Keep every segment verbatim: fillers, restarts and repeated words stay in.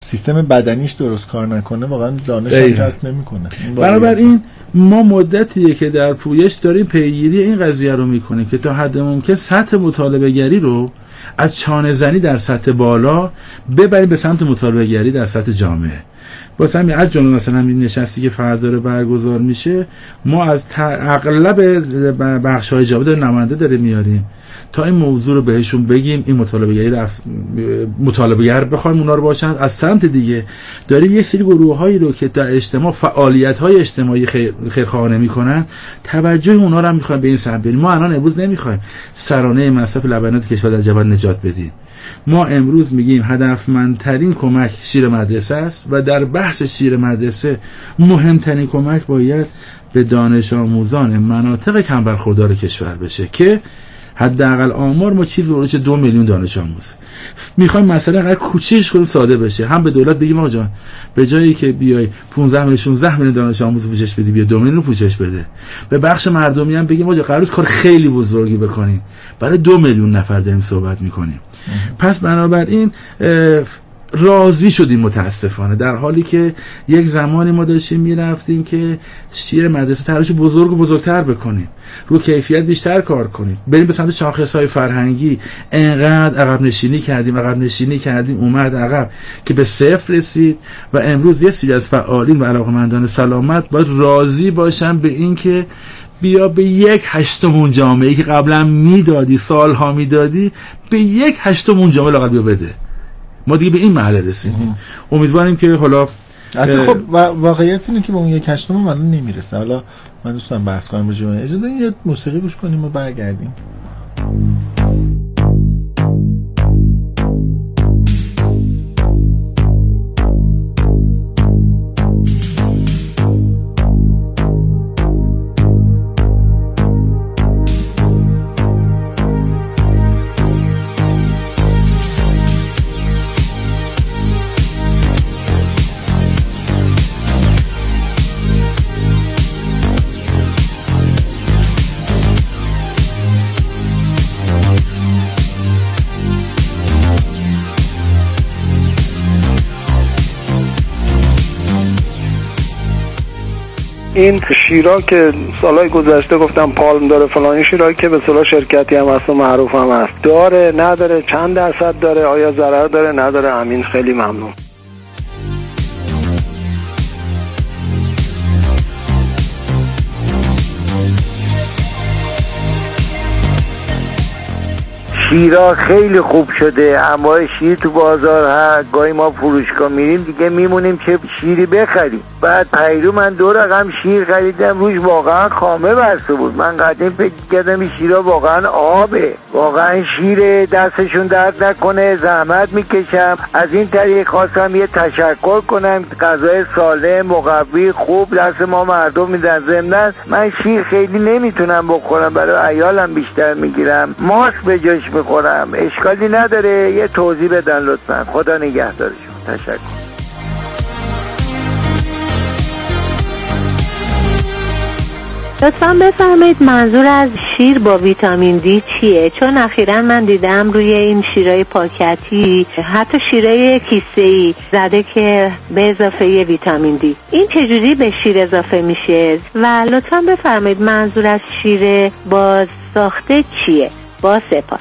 سیستم بدنیش درست کار نکنه واقعا دانش هم کسب نمیکنه. بنابراین ما مدتیه که در پویش داریم پیگیری این قضیه رو میکنیم که تا حد ممکن سطح مطالبه گری رو از چانه زنی در سطح بالا ببریم به سمت مطالبه گری در سطح جامعه. واسه همین از جمله مثلا همین نشستی که فردا داره برگزار میشه، ما از اغلب بخش‌های جامعه داره نماینده داره میاریم تا این موضوع رو بهشون بگیم این مطالبه‌گری در مطالبه‌گر بخوایم اونا رو باشن. از سمت دیگه داریم یه سری گروه‌هایی رو که در اجتماع فعالیت‌های اجتماعی خیرخواهانه میکنن توجه اونا رو هم می‌خوایم به این سمت بریم. ما الان امروز نمی‌خوایم سرانه مصرف لبنیات کشور در جبل نجات بدیم. ما امروز میگیم هدفمندترین کمک شیر مدرسه است و در بحث شیر مدرسه مهمترین کمک باید به دانش آموزان مناطق کم برخوردار کشور بشه که حداقل آمار ما چیز رو چه دو میلیون دانش آموز میخوایم مثلا اگر کوچیکش کنیم ساده بشه، هم به دولت بگیم آقا جان به جایی که بیای پانزده میلیون شانزده میلیون دانش آموز پوشش بدی بیا دو میلیون رو پوشش بده. به بخش مردمی هم بگیم آقا قراره کار خیلی بزرگی بکنیم برای دو میلیون نفر داریم صحبت میکنیم. پس بنابراین راضی شدیم متاسفانه، در حالی که یک زمانی ما داشتیم میرفتیم که شیر مدرسه تلاش بزرگ و بزرگتر بکنیم، رو کیفیت بیشتر کار کنیم، بریم به سمت شاخص‌های فرهنگی. انقدر عقب نشینی کردیم عقب نشینی کردیم اومد عقب که به صفر رسید و امروز یه سری از فعالین و علاقه‌مندان سلامت باید راضی باشن به این که بیا به یک هشتم اون جامعه‌ای که قبلا میدادی سالها میدادی به یک هشتم اون جامعه لااقل بیا بده. ما دیگه به این مرحله رسیدیم. امیدواریم که حالا خب و واقعیت اینه که با اون یک هشتم هم الان نمیرسه. حالا من دوستم بحث کنم راجع به اجازه بدین یه موسیقی گوش کنیم و برگردیم. این شیرا که سالهای گذشته گفتم پالم داره فلان، شیرایی که به صلاح شرکتی هم هست و معروف هم هست، داره نداره چند درصد داره، آیا ضرر داره نداره؟ همین خیلی ممنون. شیرا خیلی خوب شده، اما شیر تو بازار هست، گاهی ما فروشگاه میریم دیگه میمونیم چه شیری بخریم. بعد پیرو من دو رقم شیر خریدم روش واقعا خامه بسته بود. من قدیم فکر کردم این شیرا واقعا آبه، واقعا شیر، دستشون درد نکنه، زحمت میکشم. از این طریق خواستم یه تشکر کنم، غذای سالم مقوی خوب دست ما مردم میدن. ضمن من شیر خیلی نمیتونم بخورم، برای عیالم بیشتر میگیرم، ماست به جاش میخورم. اشکالی نداره، یه توضیح بدن لطفا. خدا نگهدارشون. تشکر. لطفاً بفرمایید منظور از شیر با ویتامین دی چیه؟ چون اخیراً من دیدم روی این شیرای پاکتی حتی شیرای کیسه‌ای زده که به اضافه ویتامین دی. این چجوری به شیر اضافه میشه؟ و لطفاً بفرمایید منظور از شیر با ساخته چیه؟ با سپاس.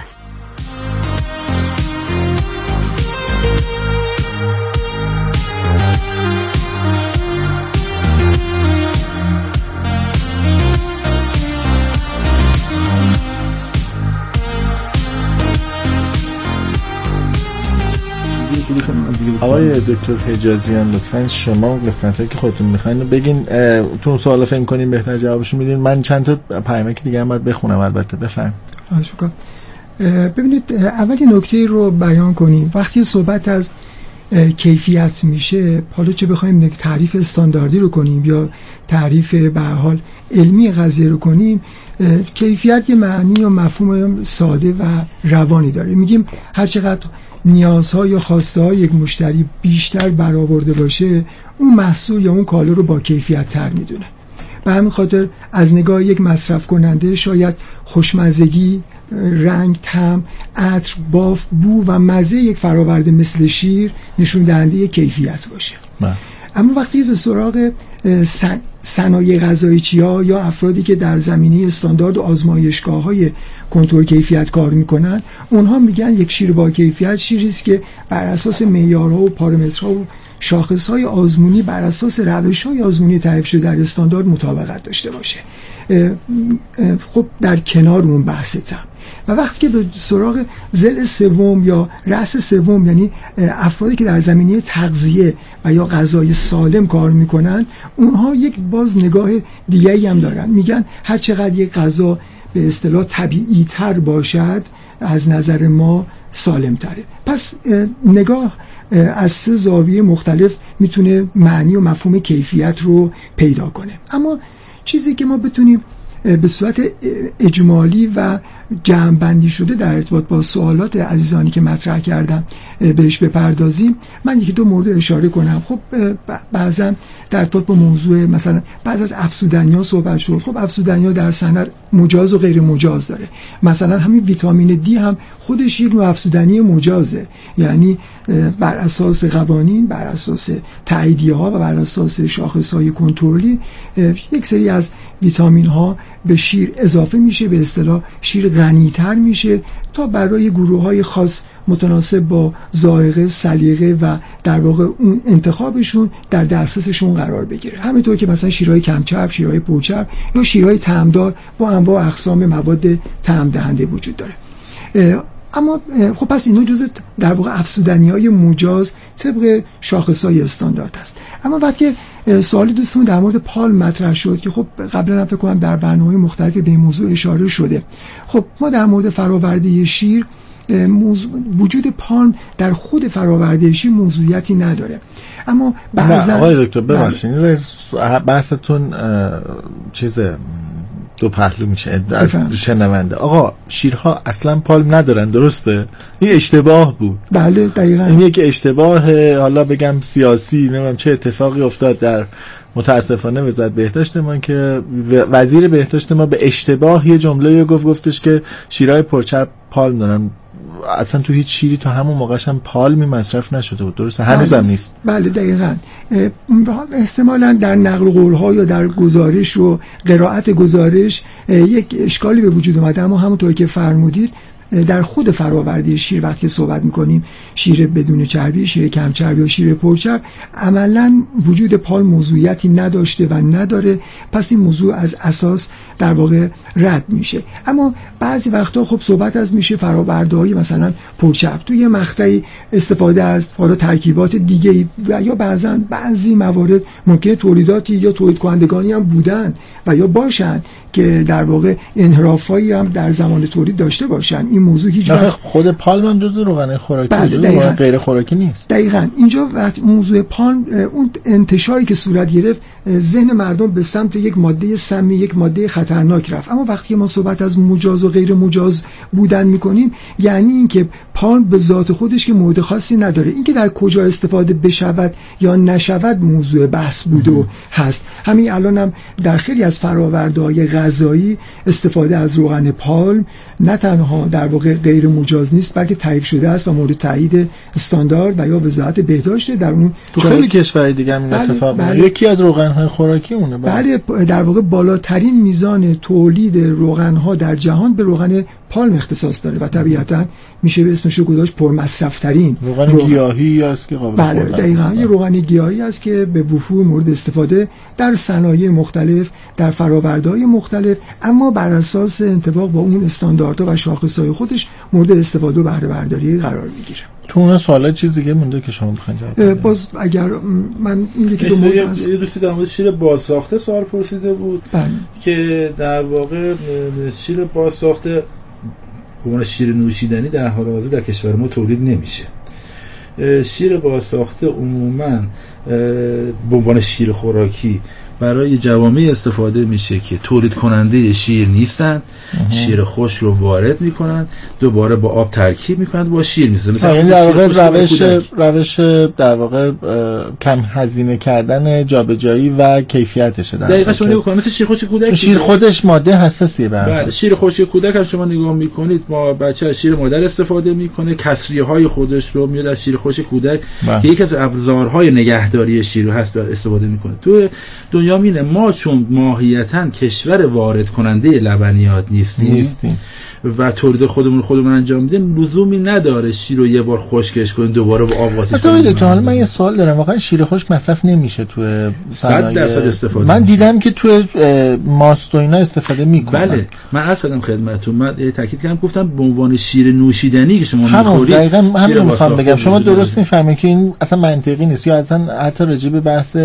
آقای دکتر حجازیان لطفاً شما قسمتایی که خودتون میخواین بگین، تو سوال فکر کنین بهتر جوابشو میدین. من چند تا پیامک دیگه هم باید بخونم البته. بفرمایید. خواهش می‌کنم. ببینید اول یه نکته رو بیان کنیم. وقتی صحبت از کیفیت میشه، حالا چه بخوایم تعریف استانداردی رو کنیم یا تعریف به هر حال علمی قضیه رو کنیم، کیفیت یه معنی و مفهوم ساده و روانی داره. میگیم هر چقدر نیازها یا خواسته های یک مشتری بیشتر برآورده باشه، اون محصول یا اون کالا رو با کیفیت تر میدونه. به همین خاطر از نگاه یک مصرف کننده شاید خوشمزگی، رنگ، طعم، عطر، باف، بو و مزه یک فراورده مثل شیر نشون دهنده کیفیت باشه. با. اما وقتی به سراغ سن صنایع غذایی‌چی‌ها یا افرادی که در زمینه استاندارد و آزمایشگاه‌های کنترل کیفیت کار میکنن، اونها میگن یک شیر با کیفیت شیری است که بر اساس معیارها و پارامترها و شاخص‌های آزمونی بر اساس روش‌های آزمونی تعریف شده در استاندارد مطابقت داشته باشه. خب در کنار اون بحث طعم و وقتی که به سراغ ضلع سوم یا رأس سوم، یعنی افرادی که در زمینه تغذیه و یا غذای سالم کار میکنن، اونها یک باز نگاه دیگه‌ای هم دارن. میگن هر چقدر یک غذا به اصطلاح طبیعی تر باشد از نظر ما سالم تره. پس نگاه از سه زاویه مختلف میتونه معنی و مفهوم کیفیت رو پیدا کنه. اما چیزی که ما بتونیم به صورت اجمالی و جمع‌بندی شده در ارتباط با سوالات عزیزانی که مطرح کردم بهش بپردازیم، من یکی دو مورد اشاره کنم. خب بعضا در ارتباط با موضوع مثلا بعد از افزودنی‌ها صحبت شد. خب افزودنی‌ها در صنعت مجاز و غیر مجاز داره. مثلا همین ویتامین دی هم خودش یک نوع افزودنی مجازه، یعنی بر اساس قوانین، بر اساس تاییدیه‌ها و بر اساس شاخص‌های کنترلی یک سری از ویتامین ها به شیر اضافه میشه، به اصطلاح شیر غنی‌تر میشه تا برای گروه‌های خاص متناسب با ذائقه، سلیقه و در واقع اون انتخابشون در دسترسشون قرار بگیره. همینطور که مثلا شیرهای کمچرب، شیرهای پرچرب یا شیرهای طعمدار با انواع و اقسام مواد طعم دهنده وجود داره. اما خب پس اینا جزء در واقع افزودنی‌های مجاز طبق شاخص‌های استاندارد است. اما وقتی سوالی دوستمون در مورد پالم مطرح شد که خب قبلا هم فکر کنم در برنامه‌های مختلفی به این موضوع اشاره شده. خب ما در مورد فراورده شیر موضوع وجود پالم در خود فراورده شیر موضوعیتی نداره. اما بعضا آقای دکتر ببخشید بحثتون چیز دو پهلو میشه از شنونده. آقا شیرها اصلا پالم ندارن، درسته؟ این اشتباه بود. بله دقیقاً. این یک اشتباه، حالا بگم سیاسی، نمیدونم چه اتفاقی افتاد در متاسفانه وزارت بهداشت ما که وزیر بهداشت ما به اشتباه یه جمله گفت، گفتش که شیرهای پرچرب پالم دارن. اصلا تو هیچ شیری تو همون موقعش هم پالمی مصرف نشده بود، درسته؟ هنوزم نیست. بله دقیقاً. احتمالاً در نقل قول‌ها یا در گزارش و قرائت گزارش یک اشکالی به وجود اومده، اما همونطور که فرمودید در خود فراورده شیر وقتی صحبت میکنیم شیر بدون چربی، شیر کم چربی یا شیر پرچرب، عملاً وجود پالم موضوعیتی نداشته و نداره. پس این موضوع از اساس در واقع رد میشه. اما بعضی وقتا خب صحبت از میشه فراورده‌های مثلا پرچرب توی مقطعی استفاده از حالا ترکیبات دیگه و یا بعضا بعضی موارد ممکنه تولیداتی یا تولید کنندگانی هم بودن و یا باشن که در واقع انحرافایی هم در زمان تولید داشته باشن. این موضوع هیچ وقت خود پالم هم جزء روغن خوراکی، جزء غیر خوراکی نیست. دقیقاً. اینجا وقت موضوع پالم اون انتشاری که صورت گرفت، ذهن مردم به سمت یک ماده سمی، یک ماده خطرناک رفت. اما وقتی ما صحبت از مجاز و غیر مجاز بودن میکنیم، یعنی اینکه پالم به ذات خودش که مورد خاصی نداره، اینکه در کجا استفاده بشود یا نشود موضوع بحث بود و هست. همین الان هم در خیلی از فرآورده‌های غذایی استفاده از روغن پالم نه تنها در واقع غیر مجاز نیست، بلکه تعریف شده است و مورد تایید استاندارد و یا وزارت بهداشت در اون تو خیلی کشورهای دیگه هم اتفاق میفته. یکی از روغن‌های خوراکی اونه. بله در واقع بالاترین میزان تولید روغن‌ها در جهان به روغن پالم اختصاص داره و طبیعتاً میشه به اسمش رو گذاشت پرمصرف ترین روغن, روغن گیاهی است که قابل بله دقیقاً یه روغن گیاهی است که به وفور مورد استفاده در صنایع مختلف، در فرآورده‌های مختلف، اما بر اساس انطباق با اون استانداردها و شاخص‌های خودش مورد استفاده و بهره برداری قرار میگیره. تو اون سوالات چیزی دیگه مونده که شما بخواید جواب بدید؟ باز اگر من این یکی دو مورد هست. یه دوستی در مورد شیر بازساخته سوال پرسیده بود بله. که در واقع شیر بازساخته به عنوان شیر نوشیدنی در حال حاضر در کشور ما تولید نمیشه. شیر بازساخته عموما به عنوان شیر خوراکی برای جوامع استفاده میشه که تولید کننده شیر نیستن، شیر خشک رو وارد میکنن، دوباره با آب ترکیب میکنن، با شیر میسازن. مثلا این در واقع روش روش در واقع کم هزینه کردن جابجایی و کیفیتشه. دقیقاً شما نگاه کنید مثل شیر خشک کودک، شیر خودش ماده حساسیه. بله شیر خشک کودک هم شما نگاه میکنید، ما بچه از شیر مادر استفاده میکنه، کسریه های خودش رو میاد از شیر خشک کودک بله. که یکی از ابزارهای نگهداری شیر هست استفاده میکنه. تو دنیا مینه ما چون ماهیتاً کشور وارد کننده لبنیات نیستیم, نیستیم. و تولید خودمون خودمون انجام میدیم، لزومی نداره شیر رو یه بار خشکش کنیم دوباره با آب واتش کنیم. تو حالا من یه سوال دارم، واقعا شیر خشک مصرف نمیشه تو صد درصد استفاده من دیدم که تو ماست و اینا استفاده میکنن. بله من عرض کردم خدمتتون، من تاکید کردم گفتم به عنوان شیر نوشیدنی که شما میخورید. دقیقاً همین میخوام بگم، شما درست میفهمید که این اصلا منطقی نیست، یا اصلا حتی راجع به بحث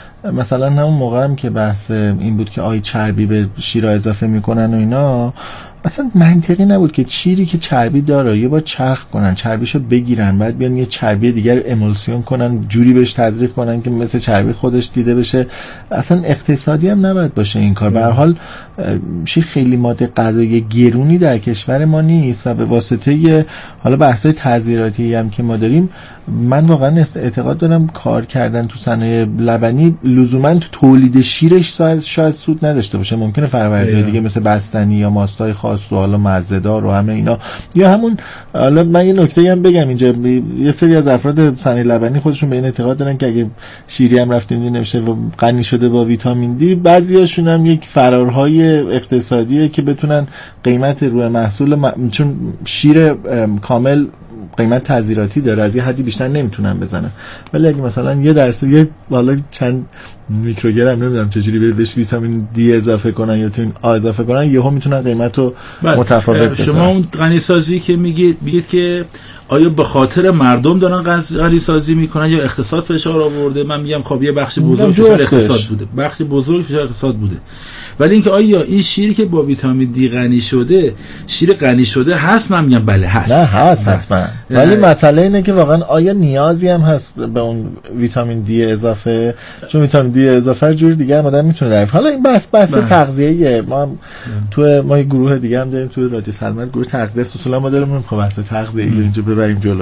مثلا همون موقع هم که بحث این بود که آی چربی به شیرا اضافه میکنن و اینا، اصلا منطقی نبود که شیری که چربی داره یه بار چرخ کنن، چربیشو بگیرن، بعد بیان یه چربی دیگر امولسیون کنن، جوری بهش تزریق کنن که مثل چربی خودش دیده بشه. اصلا اقتصادی هم نباید باشه این کار. به هر حال شیر خیلی ماده غذایی گرونی در کشور ما نیست و به واسطه حالا بحث‌های تعزیراتی هم که ما داریم، من واقعا اعتقاد دارم کار کردن تو صنایع لبنی لزوما تو تولید شیرش شاید سود نداشته باشه. ممکنه فرآوردهای دیگه مثل بستنی یا ماستای خاص و حالا مزه‌دار و همه اینا، یا همون حالا من یه نکته هم بگم اینجا، یه سری از افراد صنایع لبنی خودشون به این اعتقاد دارن که اگه شیری هم رفتیم نمیشه و غنی شده با ویتامین دی، بعضیاشون هم یک فرارهای اقتصادیه که بتونن قیمت روی محصول م... چون شیر کامل قیمت تعزیراتی داره، از یه حدی بیشتر نمیتونن بزنن، ولی اگه مثلا یه درصد یه والا چند میکروگرم نمیدونم چجوری بهش ویتامین دی اضافه کنن یا تو این آ اضافه کنن، یهو میتونن قیمتو متفاوت بزنن. شما اون غنی سازی که میگید میگید که آیا به خاطر مردم دارن غنی سازی میکنن یا اقتصاد فشار آورده؟ من میگم خب یه بخش بزرگ فشار اقتصاد بوده، بخش بزرگ فشار اقتصاد بوده، ولی اینکه آیا این شیری که با ویتامین دی غنی شده شیر غنی شده هست؟ من میگم بله هست. نه هست حتما، ولی مسئله اینه که واقعا آیا نیازی هم هست به اون ویتامین دی اضافه؟ چون ویتامین دی اضافه جور دیگه هم آدم میتونه دریافت. حالا این بحث بحث تغذیه‌ایه. ما تو ما یه گروه دیگه هم داریم تو رادیو سلامت، گروه تغذیه اصولا ما داریم میخوام بحث تغذیه‌ای رو اینجا ببریم جلو.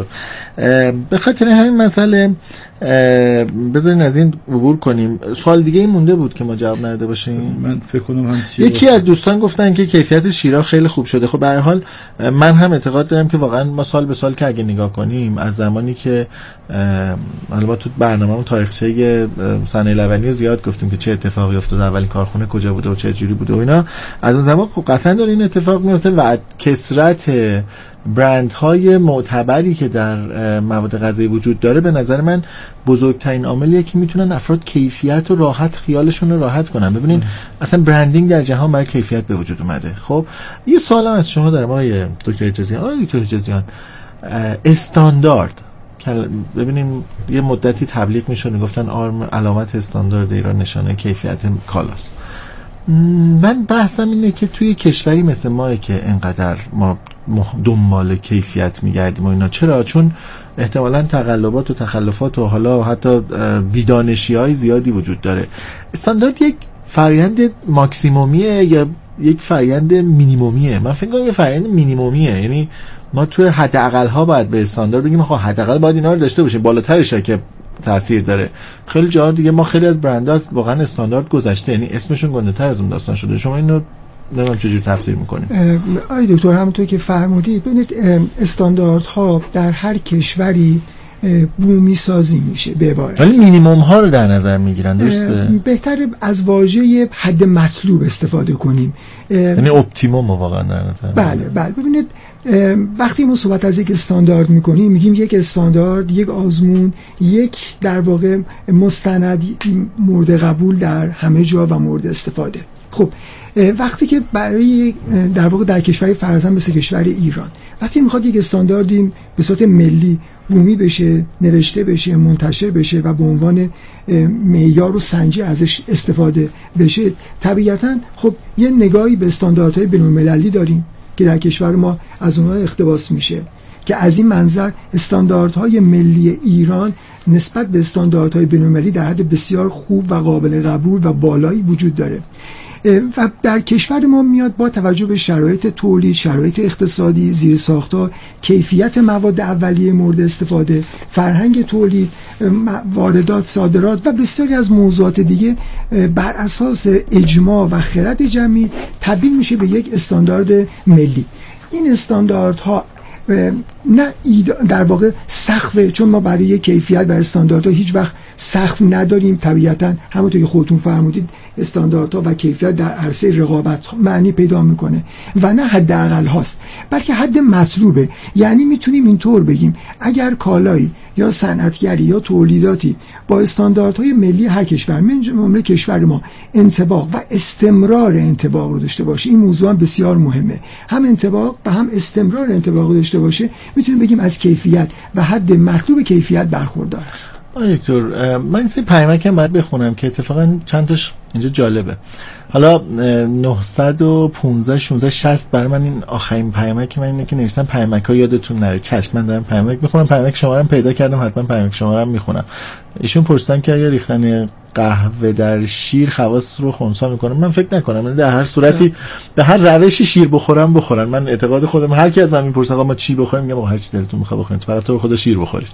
به خاطر همین مسئله بذارین از این عبور کنیم. سوال دیگه این مونده بود که ما جواب نداده باشیم. من فکر کنم هم یکی از دوستان گفتن که کیفیت شیرها خیلی خوب شده. خب به هر حال من هم اعتقاد دارم که واقعا ما سال به سال که اگه نگاه کنیم از زمانی که حالا تو برنامه‌مون تاریخچه صنایع لبنی رو زیاد گفتیم که چه اتفاقی افتاد، اولین کارخونه کجا بوده و چه جوری بوده و اینا، از اون زمان خب قطعا داره این اتفاق میفته و کثرت برندهای معتبری که در مواد غذایی وجود داره به نظر من بزرگترین عاملیه که میتونن افراد کیفیت و راحت خیالشون رو راحت کنن. ببینین اصلا برندینگ در جهان برای کیفیت به وجود اومده. خب یه سوالم از شما دارم آقای دکتر حجازیان. آقای دکتر حجازیان، استاندارد ببینیم یه مدتی تبلیغ میشونه، گفتن آرم علامت استاندارد ایران نشانه کیفیت کالاست. من بحثم اینه که توی کشوری مثل ما که اینقدر ما دنبال کیفیت میگردیم و اینا، چرا؟ چون احتمالاً تقلبات و تخلفات و حالا حتی بیدانشی های زیادی وجود داره. استاندارد یک فرآیند ماکسیمومیه یا یک فرآیند مینیمومیه؟ من فکر کنم یه فرآیند مینیمومیه، یعنی ما توی حداقل ها باید به استاندارد بگیم خب حداقل باید اینا رو داشته باشیم، بالاترش که تاثیر داره. خیلی جاها دیگه ما خیلی از برندها واقعا استاندارد گذشته، یعنی اسمشون گنده‌تر از اون داستان شده. شما اینو نمیدونم چجوری تفسیر میکنید. آقای دکتر همونطور که فرمودید ببینید استانداردها در هر کشوری بومی سازی میشه به عبارت، ولی مینیمم ها رو در نظر میگیرن. درسته؟ بهتره از واژه حد مطلوب استفاده کنیم، یعنی اپتیموم واقعا در نظر. بله بله. ببینید وقتی ما صحبت از یک استاندارد میکنیم میگیم یک استاندارد، یک آزمون، یک در واقع مستند مورد قبول در همه جا و مورد استفاده. خب وقتی که برای در واقع در کشوری فرضاً مثل کشور ایران وقتی میخواد یک استانداردی به صورت ملی بومی بشه، نوشته بشه، منتشر بشه و به عنوان معیار و سنجی ازش استفاده بشه، طبیعتاً خب یه نگاهی به استانداردهای بین‌المللی داریم که در کشور ما از اونها اقتباس میشه که از این منظر استانداردهای ملی ایران نسبت به استانداردهای بین‌المللی در حد بسیار خوب و قابل قبول و بالایی وجود داره و در کشور ما میاد با توجه به شرایط تولید، شرایط اقتصادی، زیرساخت‌ها، کیفیت مواد اولیه مورد استفاده، فرهنگ تولید، واردات، صادرات و بسیاری از موضوعات دیگه بر اساس اجماع و خرد جمعی تبدیل میشه به یک استاندارد ملی. این استانداردها نه در واقع سقفه، چون ما برای کیفیت و استانداردها هیچ وقت سقف نداریم. طبیعتا همونطور که خودتون فرمودید استانداردها و کیفیت در عرصه رقابت معنی پیدا میکنه و نه حداقل هاست، بلکه حد مطلوبه. یعنی میتونیم اینطور بگیم اگر کالایی یا صنعتگری یا تولیداتی با استانداردهای ملی هر کشور، من جمله کشور ما، انطباق و استمرار انطباق رو داشته باشه، این موضوع هم بسیار مهمه، هم انطباق و هم استمرار انطباق رو داشته باشه، میتونیم بگیم از کیفیت و حد مطلوب کیفیت برخوردار است. آقای دکتر، من این پیامک باید بخونم که اتفاقا چند تاش اینجا جالبه. حالا نهصد و پانزده شانزده شصت برای من این آخرین پیامک من اینه که نوشتم پیامک ها یادتون نره. چشم، من دارم پیامک میخونم، پیامک شما رو پیدا کردم، حتما پیامک شما رو میخونم. ایشون پرسیدن که اگر ریختن قهوه در شیر خواص رو خنثی میکنه. من فکر نکنم، در هر صورتی به هر روشی شیر بخورم بخورن. من اعتقاد خودم، هر کی از من میپرسه آقا ما چی بخوریم، میگم هر چی دلتون میخواد بخورید، فقط تو خدا شیر بخورید.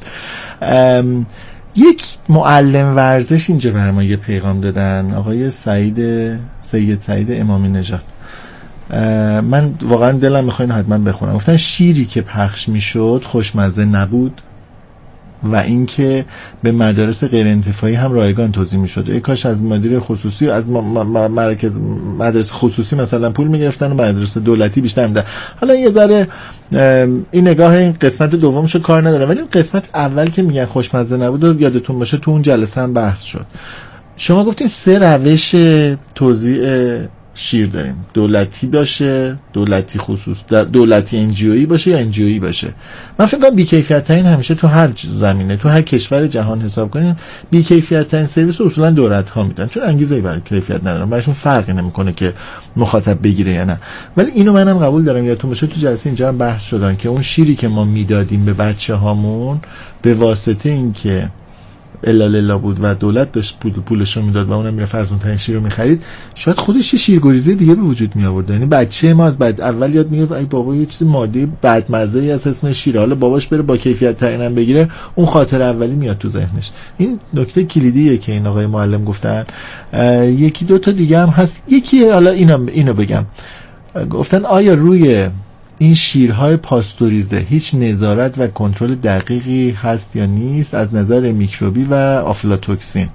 یک معلم ورزش اینجا برای ما یه پیغام دادن، آقای سعید سید سعید امامی نژاد. من واقعا دلم میخواد حتما بخونم. گفتن شیری که پخش میشد خوشمزه نبود و اینکه به مدارس غیر انتفاعی هم رایگان توزیع میشد. ای کاش از مدیر خصوصی، از مرکز مدرسه خصوصی مثلا پول میگرفتن و مدرسه دولتی بیشتر میدن. حالا یه ذره این نگاه این قسمت دومشو کار نداره، ولی قسمت اول که میگن خوشمزه نبود و یادتون باشه تو اون جلسه هم بحث شد. شما گفتین سه روش توزیع شیر داریم، دولتی باشه، دولتی خصوص، دولتی انجیویی باشه یا انجیویی باشه. من فکر کنم بی‌کیفیت ترین همیشه تو هر زمینه، تو هر کشور جهان حساب کنین بی‌کیفیت ترین سرویس اصولا دولت ها میدن، چون انگیزه‌ای برای کیفیت ندارن، براشون فرقی نمیکنه که مخاطب بگیره یا نه. ولی اینو منم قبول دارم. یادتون باشه تو جلسه اینجا هم بحث شدن که اون شیری که ما میدادیم به بچه‌هامون به واسطه اینکه الا للا بود و دولت داشت پول پولش رو میداد و اونم میره فرزون ترین شیر رو میخرید، شاید خودش یه شیرگریزه دیگه به وجود می آورد. یعنی بچه ما از بعد اول یاد میگه ای بابا یه چیز ماده بدمزه ای از اسم شیر، حالا باباش بره با کیفیت ترینم بگیره، اون خاطر اولی میاد تو ذهنش. این نکته کلیدیه که این آقای معلم گفتن. یکی دو تا دیگه هم هست. یکی حالا اینو اینو بگم، گفتن آیا روی این شیرهای پاستوریزه هیچ نظارت و کنترل دقیقی هست یا نیست از نظر میکروبی و آفلاتوکسین،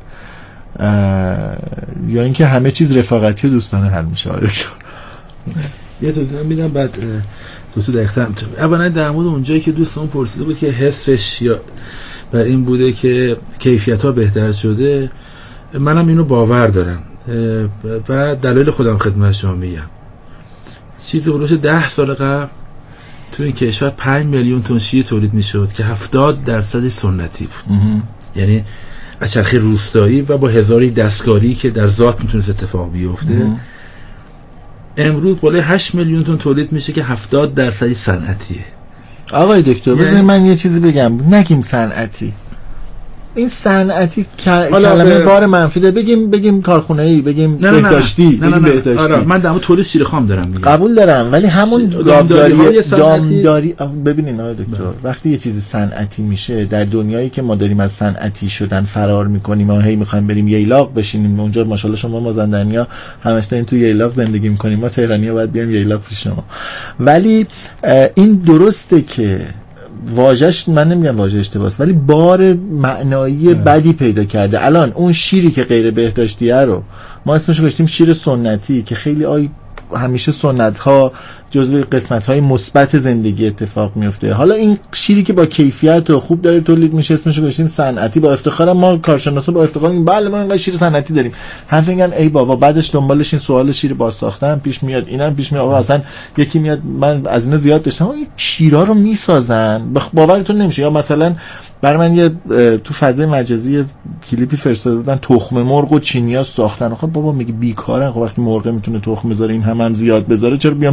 یا اینکه همه چیز رفاقتی و دوستانه حل میشه؟ یه توضیح میدم بعد دو تا دقیقه. اولا در مورد اونجایی که دوستمون پرسیده بود که حسش یا بر این بوده که کیفیت ها بهتر شده، منم اینو باور دارم و دلایل خودم خدمت شما میگم. چیزی حدود ده سال قبل تو این کشور پنج میلیون تن شیر تولید میشد که هفتاد درصد سنتی بود. یعنی از چرخه روستایی و با هزاری دستکاری که در ذات میتونست اتفاق بیفته. امروز بالای هشت میلیون تن تولید میشه که هفتاد درصد صنعتیه. آقای دکتر بذارید یعنی من یه چیزی بگم، نگیم صنعتی. این صنعتی کلمه بار منفی ده، بگیم بگیم کارخونه‌ای، بگیم بهداشتی، بگیم بهداشتی. آره من در مورد تولید شیر خام دارم میگم. قبول دارم، ولی همون دامداری دامداری ببینین آقای دکتر، وقتی یه چیزی صنعتی میشه در دنیایی که ما داریم از صنعتی شدن فرار میکنیم و هی میخوایم بریم ییلاق بشینیم، اونجا ماشاءالله شما مازندرانیا همش دارین تو ییلاق زندگی میکنیم، ما تهرانی‌ها باید بیایم ییلاق پیش شما. ولی این درسته که واژه‌اش، من نمیگم واژه اشتباهه، ولی بار معنایی بدی پیدا کرده. الان اون شیری که غیر بهداشتیه رو ما اسمش گذاشتیم شیر سنتی، که خیلی آی همیشه سنت ها جزو قسمت های مثبت زندگی اتفاق میفته. حالا این شیری که با کیفیت و خوب داره تولید میشه اسمش گذاشتیم صنعتی. با افتخار ما کارشناسا با افتخار میگن بله ما اینقدر شیر صنعتی داریم. هم میگن ای بابا، بعدش دنبالش این سوال شیر بازساخته هم پیش میاد، اینم پیش میاد. اصلا یکی میاد، من از اینا زیاد داشتم، این شیرها رو میسازن باورتون نمیشه. یا مثلا برای من یه تو فضای مجازی کلیپی فرستاده بودن تخم مرغ و چینی‌ها ساختن. خب بابا میگه بیکارن، خب وقتی مرغ میتونه تخم بذاره این هم هم زیاد بذاره چرا بیام تخم مرغ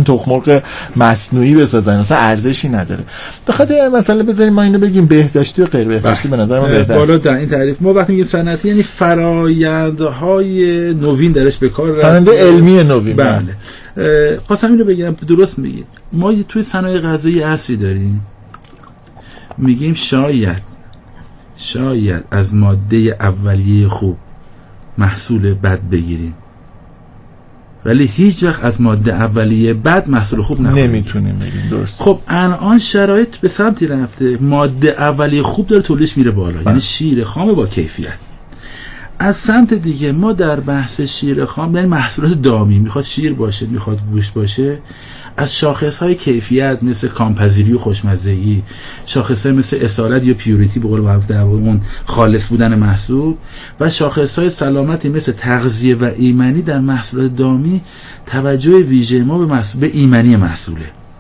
مرغ مصنوعی بسازن، اصلا ارزشی نداره. به خاطر مثلا بذاریم ما اینو بگیم بهداشتی و غیر بهداشتی به نظر من بهتره. بالا در این تعریف ما وقتی میگیم صنعتی یعنی فرآیندهای نوین درش به کار رفته، فرآیند علمی نوین. بله. خواستم اینو بگم، درست میگید. ما توی صنایع غذایی اصلی داریم، میگیم شاید شاید از ماده اولیه خوب محصول بد بگیریم، ولی هیچ وقت از ماده اولیه بد محصول خوب نمیتونیم بگیم. درست. خب الان شرایط به سمتی رفته ماده اولیه خوب داره تولیدش میره بالا، یعنی شیر خام با کیفیت. از سمت دیگه ما در بحث شیر خام، یعنی محصولات دامی، میخواد شیر باشه، میخواد گوشت باشه، از شاخصهای کیفیت مثل کامپذیری و خوشمزگی، شاخصهای مثل اصالت یا پیوریتی به قول معروف در اون خالص بودن محصول، و شاخصهای سلامتی مثل تغذیه و ایمنی در محصولات دامی، توجه ویژه ما به محصول به ایمنی محصوله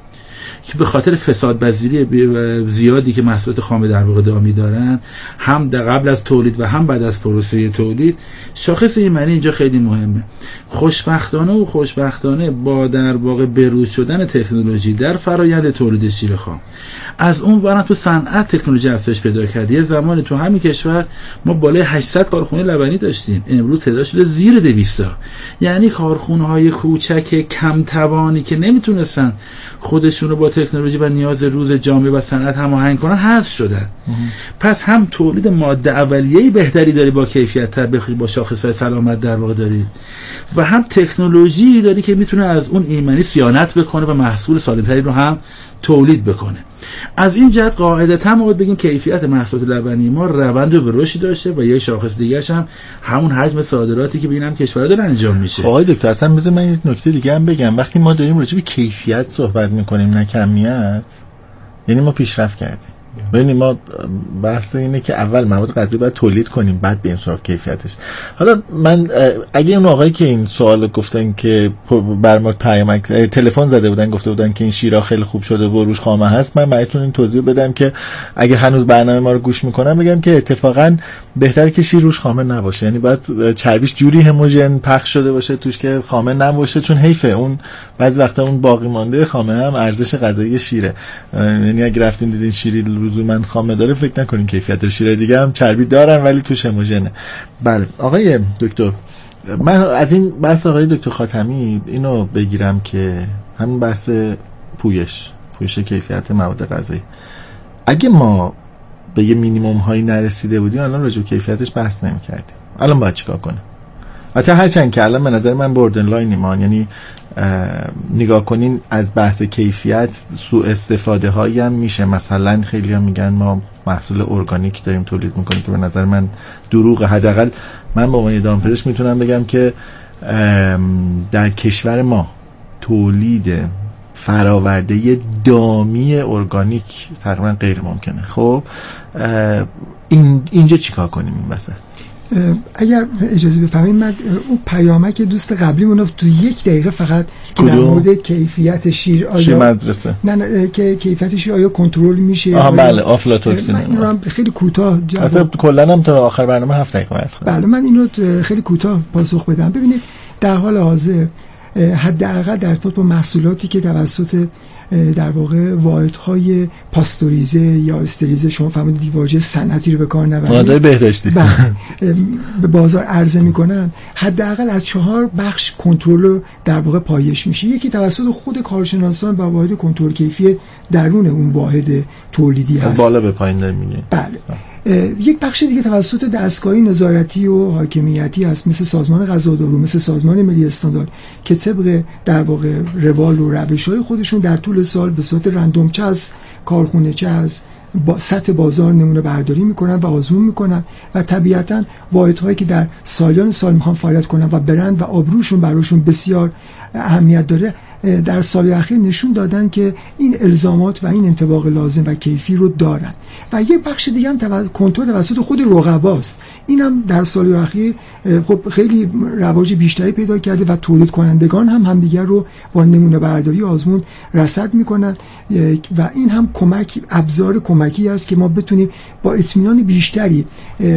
که به خاطر فساد پذیری زیادی که محصولات خام در واقع دامی دارن، هم در قبل از تولید و هم بعد از پروسه تولید، شاخص ایمنی اینجا خیلی مهمه. خوشبختانه و خوشبختانه با در واقع بروز شدن تکنولوژی در فرآیند تولید شیر خام، از اون ورا تو صنعت تکنولوژی افزایش پیدا کرد. یه زمانی تو همین کشور ما بالای هشتصد کارخونه لبنی داشتیم، امروز تعداد شده زیر دویست تا. یعنی کارخونه‌های کوچک کم توانی که نمیتونستن خودشون رو با تکنولوژی و نیاز روز جامعه و صنعت هماهنگ کنن حذف شدن. پس هم تولید ماده اولیه‌ای بهتری داری با کیفیت تر با شاخص‌های سلامت در واقع داری، و هم تکنولوژی داری که میتونه از اون ایمنی صیانت بکنه و محصول سالم‌تری رو هم تولید بکنه. از این جهت قاعدتاً ما باید بگیم کیفیت محصولات لبنی ما روند به رشد داشته و یه شاخص دیگه‌ش هم همون حجم صادراتی که ببینم کشورها داره انجام میشه. آقای دکتر اصلا بذار من یه نکته دیگه هم بگم. وقتی ما داریم راجع به کیفیت صحبت میکنیم نه کمیت، یعنی ما پیشرفت کردیم. ببینید ما بحث اینه که اول مواد غذایی باید تولید کنیم بعد بریم سراغ کیفیتش. حالا من اگه اون آقایی که این سوال گفتن که بر ما پیامک تلفن زده بودن گفته بودن که این شیرا خیلی خوب شده و روش خامه هست، من براتون این توضیح بدم که اگه هنوز برنامه ما رو گوش میکنن بگم که اتفاقا بهتره که شیر روش خامه نباشه، یعنی باید چربیش جوری هموژن پخش شده باشه توش که خامه نباشه، چون حیفه اون بعضی وقتا اون باقی مانده خامه هم ارزش غذایی شیره. یعنی اگه رفتین دیدین شیری لزوما خامه داره فکر نکنین کیفیت شیر دیگه هم چربی دارن ولی توش هموژنه. بله آقای دکتر، من از این بحث آقای دکتر خاتمی اینو بگیرم که همین بحث پویش پویش کیفیت مواد غذایی، اگه ما به یه مینیمم هایی نرسیده بودیم الان راجع به کیفیتش بحث نمی‌کردیم، الان باید چیکار کنیم؟ البته هرچند که الان به نظر من بوردن لاینیم، یعنی نگاه کنین از بحث کیفیت سوء استفاده هایی هم میشه. مثلا خیلی ها میگن ما محصول ارگانیک داریم تولید میکنیم که به نظر من دروغه. حداقل من به عنوان دامپزشک میتونم بگم که در کشور ما تولید فراورده دامی ارگانیک تقریبا غیر ممکنه. خب این اینجا چیکار کنیم این واسه؟ اگر اجازه بفرمایید من اون پیامک دوست قبلی مونو تو یک دقیقه فقط در مورد کیفیت شیر آیا شیر مدرسه نه نه که کیفیت شیر آیا کنترل میشه؟ آها بله آفلاتوکسین. من این رو هم خیلی کوتاه جواب کلا هم تا آخر برنامه هفت دقیقه وقت. بله من این رو خیلی کوتاه پاسخ بدم. ببینید در حال حاضر حداقل در ارتباط با محصولاتی که توسط در واقع واحدهای پاستوریزه یا استریزه، شما فهمید دیواژه صنعتی رو به کار نبرید، ماده بهداشتی به بازار عرضه میکنن، حداقل از چهار بخش کنترل در واقع پایش میشه. یکی توسط خود کارشناسان و واحد کنترل کیفی درون اون واحد تولیدی هست، بالا به پایین داریم میگه. بله. یک بخش دیگه توسط دستگاهی نظارتی و حاکمیتی هست مثل سازمان غذا و دارو، مثل سازمان ملی استاندارد که طبق در واقع روال و روش‌های خودشون در طول سال به صورت رندوم چه از کارخونه چه از با سطح بازار نمونه برداری میکنن و آزمون میکنن و طبیعتاً واحدهایی که در سالیان سال میخوان فعالیت کنن و برند و آبروشون براشون بسیار اهمیت داره در سال اخیر نشون دادن که این الزامات و این انطباق لازم و کیفی رو دارن. و یک بخش دیگه هم کنترل توسط خود رقباست. این هم در سال اخیر خب خیلی رواج بیشتری پیدا کرده و تولید کنندگان هم همدیگر رو با نمونه برداری آزمون رصد میکنن و این هم کمک ابزار کمکی است که ما بتونیم با اطمینان بیشتری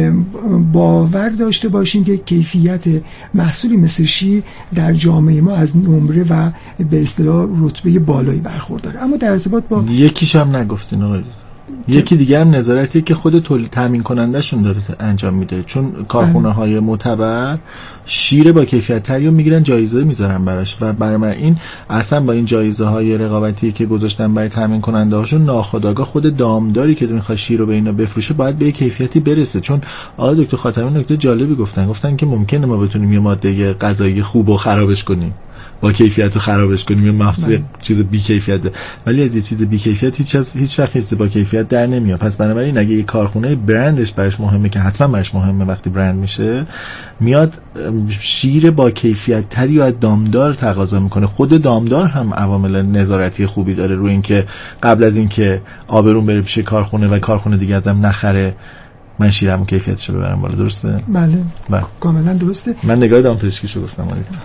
باور داشته باشیم که کیفیت محصولی مثل شیر در جامعه ما از نمره و به اصطلاح رتبه بالایی برخورداره. اما در ارتباط با یکیش هم نگفتین آقای، یکی دیگه هم نظارتی که خود تولید تامین کننده شون داره انجام میده، چون کارخونه های معتبر شیر با کیفیت تری رو میگیرن، جایزه میذارن براش و برای این اصلا با این جایزه های رقابتی که گذاشتن برای تامین کننده هاشون ناخودآگاه خود دامداری که میخواد شیر رو به اینا بفروشه باید به کیفیتی برسه. چون آقای دکتر خاتمی نکته جالبی گفتن، گفتن که ممکنه ما بتونیم یه ماده غذایی خوب و خرابش کنیم، با کیفیت رو خرابش کنیم، یه محصول چیز بی کیفیت، ولی از یه چیز بی کیفیت هیچ از هیچ وقت چیز با کیفیت در نمیاد. پس بنابراین اگه یه کارخونه برندش براش مهمه که حتما براش مهمه وقتی برند میشه، میاد شیر با کیفیت تری از دامدار تقاضا میکنه. خود دامدار هم عوامل نظارتی خوبی داره روی اینکه قبل از اینکه آبرون بره پیش کارخونه و کارخونه دیگه ازم نخره من شیرمو کیفیتشو ببرم بالا. درسته؟ بله, بله. کاملا درسته. من نگاه دامپزشکیشو گفتم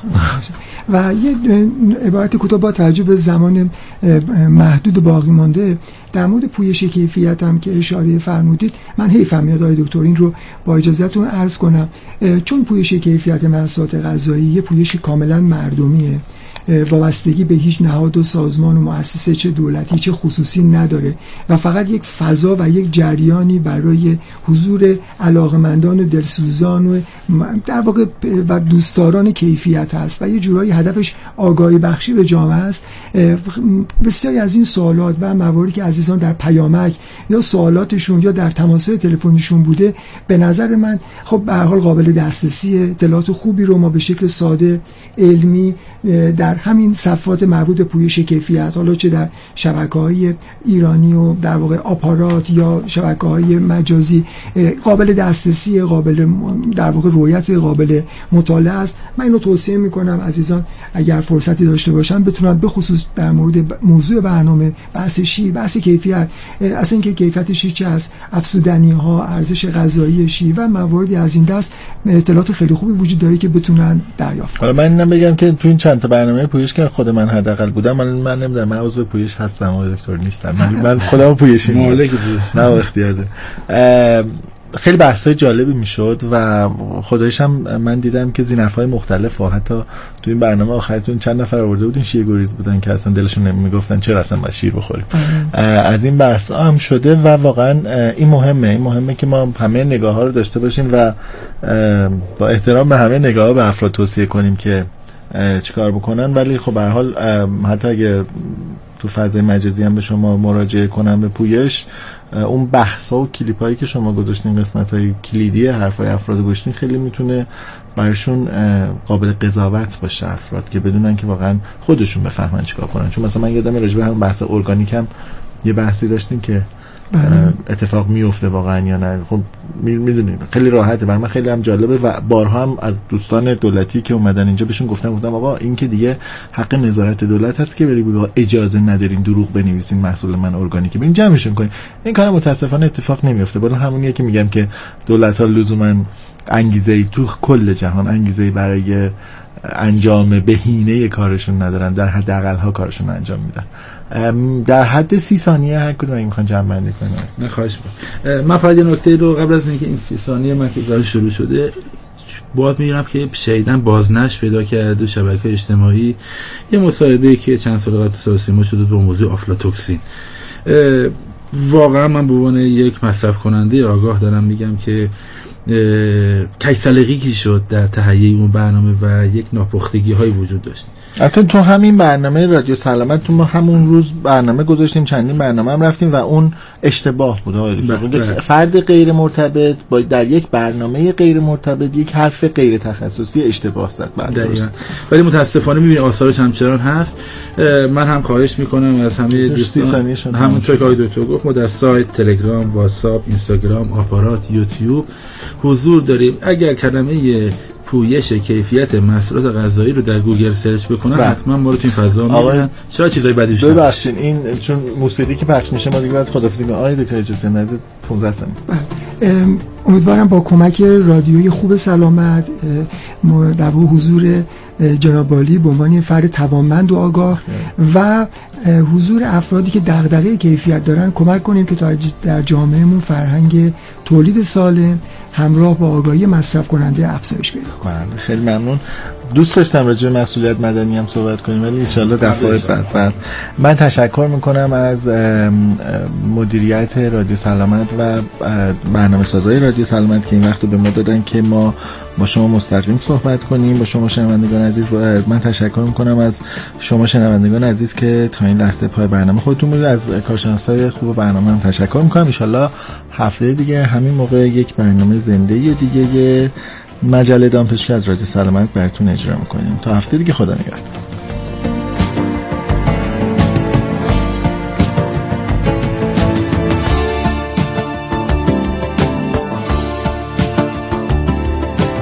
و یه عبارت کوتاه با توجه به زمان محدود باقی مانده در مورد پویش کیفیت هم که اشاره فرمودید، من حیفم میاد آقای دکتر این رو با اجازهتون عرض کنم، چون پویش کیفیت محصولات غذایی یه پویش کاملا مردمیه، وابستگی به هیچ نهاد و سازمان و مؤسسه چه دولتی چه خصوصی نداره و فقط یک فضا و یک جریانی برای حضور علاقمندان و دلسوزان و در واقع و دوستداران کیفیت هست و یه جورایی هدفش آگاهی بخشی به جامعه است. بسیاری از این سوالات و مواردی که عزیزان در پیامک یا سوالاتشون یا در تماس‌های تلفنیشون بوده، به نظر من خب به هر حال قابل دسترسی، اطلاعات خوبی رو ما به شکل ساده علمی در همین صفحات مربوط به پویش کیفیت، حالا چه در شبکه‌های ایرانی و در واقع آپارات یا شبکه‌های مجازی، قابل دسترسی، قابل در واقع رویت، قابل مطالعه است. من اینو توصیه میکنم عزیزان اگر فرصتی داشته باشن بتونن به خصوص در مورد موضوع برنامه، بحث شیر، بحث کیفیت، اصلا اینکه کیفیت شیر چه است، افزودنی‌ها، ارزش غذایی شیر و مواردی از این دست، اطلاعات خیلی خوبی وجود داره که بتونن دریافت کنن. حالا من اینم بگم که تو این چند تا برنامه پویش که خود من حداقل بودم، من من نمیدونم، من عضو پویش هستم آقای دکتر نیستم، من من خودم پویشی مالک نه اختیار دارم. خیلی بحث‌های جالبی میشد و خدایش هم من دیدم که زینف‌های مختلف و حتی تو این برنامه آخرتون چند نفر آورده بودین شیرگوریز بودن که اصلا دلشون نمیگفتن چرا اصلا باید شیر بخوریم. از این بحث‌ها هم شده و واقعا این مهمه، این مهمه که ما همه نگاه‌ها رو داشته باشیم و با احترام به همه نگاه‌ها به افراد توصیه کنیم که چیکار بکنن. ولی خب به هر حال حتی اگه تو فضای مجازی هم به شما مراجعه کنم به پویش، اون بحثا و کلیپایی که شما گذاشتین، قسمت‌های کلیدی حرفای افراد گذاشتین، خیلی میتونه براشون قابل قضاوت باشه افراد که بدونن که واقعا خودشون بفهمن چیکار کنن. چون مثلا من یادم راجع به هم بحث ارگانیک هم یه بحثی داشتیم که اتفاق میفته واقعا یا نه. خب میدونید خیلی راحته، برای من خیلی هم جالبه و بارها هم از دوستان دولتی که اومدن اینجا بهشون گفتم گفتم آقا این که دیگه حق نظارت دولت هست که برید بگید اجازه ندارین دروغ بنویسین محصول من ارگانیکه، برین جمعشون کنین. این کار متاسفانه اتفاق نمیفته. بالا همونیه که میگم که دولت ها لزوما انگیزه‌ای تو کل جهان انگیزه‌ای برای انجام بهینه کارشون ندارن، در حد اقل ها کارشون انجام میدن. در حد سی ثانیه هر کدوم این میخوان جمع بندی کنن. نه خواهش می‌کنم. من فقط یه نکته رو قبل از اینکه این سی ثانیه من که شروع شده باید میگم که شیدن بازنشر پیدا کرده شبکه‌های اجتماعی یه مصاحبه‌ای که چند سال قبل سازی ما شده به موضوع آفلاتوکسین. واقعا من به عنوان یک مصرف کننده آگاه دارم میگم که کج سلیقه‌ای که شد در تهیه اون برنامه و یک ناپختگی های وجود داشت. البته تو همین برنامه رادیو سلامت تو ما همون روز برنامه گذاشتیم، چندین برنامه هم رفتیم و اون اشتباه بود آقای فرد غیر مرتبط با در یک برنامه غیر مرتبط یک حرف غیر تخصصی اشتباه زد بعد. ولی متاسفانه میبینی آثارش همچنان هست. من هم خواهش میکنم از همه دوستان همونطور که آقای دکتر گفت ما در سایت، تلگرام، واتساپ، اینستاگرام، آپارات، یوتیوب حضور داریم. اگر کلمه پویش کیفیت محصولات غذایی رو در گوگل سرچ بکنن حتما ما رو تو این فضا میبینن. شاید چیزای بدی بشه. ببخشید این چون موسیقی که پخش میشه ما دیگه باید خدافظی کنیم. آقای دکتر اجازه ندید پانزده ثانیه. امیدوارم با کمک رادیوی خوب سلامت در حضور جناب عالی به عنوان فرد توانمند و آگاه و حضور افرادی که دغدغه کیفیت دارن کمک کنیم که تا در جامعهمون فرهنگ تولید سالم همراه با آگاهی مصرف کننده افزایش پیدا کنه. خیلی ممنون. دوست داشتم راجع به مسئولیت مدنی هم صحبت کنیم ولی ان شاءالله دفعه بعد. بعد من تشکر میکنم از مدیریت رادیو سلامت و برنامه‌سازای رادیو سلامت که این وقت رو به ما دادن که ما با شما مستقیم صحبت کنیم. با شما شنوندگان عزیز من تشکر میکنم از شما شنوندگان عزیز که تا این لحظه پای برنامه خودتون بودید. از کارشناسای خوب برنامه هم تشکر میکنم. ان شاءالله هفته دیگه همین موقع یک برنامه زنده دیگه مجله دامپزشکی از رادیو سلامت براتون اجرا میکنیم. تا هفته دیگه خدا نگهدار.